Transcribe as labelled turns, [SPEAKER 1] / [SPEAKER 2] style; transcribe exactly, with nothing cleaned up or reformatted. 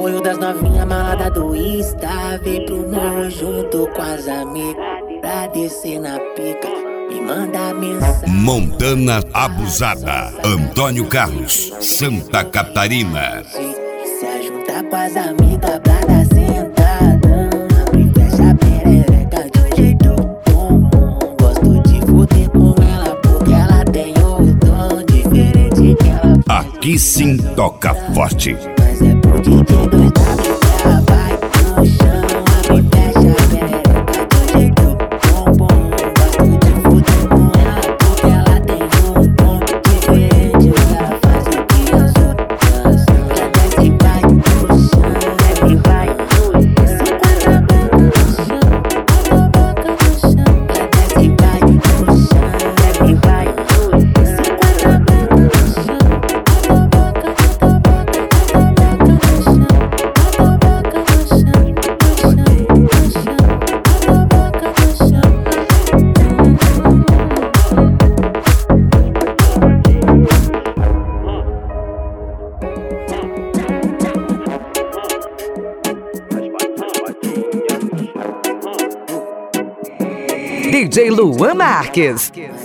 [SPEAKER 1] apoio das novinhas malada do Insta. Vem pro morro junto com as amigas pra descer na pica. Me manda mensagem.
[SPEAKER 2] Montana Abusada, Antônio Carlos, Santa Catarina.
[SPEAKER 1] Se ajuntar com as amigas pra dar sentadão. Abre e fecha a perereca de um jeito bom. Gosto de fuder com ela porque ela tem o dom diferente que ela faz.
[SPEAKER 2] Aqui sim toca forte.
[SPEAKER 1] Mas é pro D J dois W que ela vai no chão. Abre e fecha a perereca de um jeito bom. Gosto de fuder com ela porque ela tem um dom diferente que ela faz. O que as outras são. Ela desce e vai no chão. Desce e vai no chão. Se quando a boca no chão, quando a boca no chão. Ela desce e vai no chão. Desce e vai no chão. Se quando a boca no chão, quando a boca, quando a boca, quando a boca no chão, quando a boca no chão, no chão, no chão, quando a boca no chão.
[SPEAKER 3] D J Luan Marques.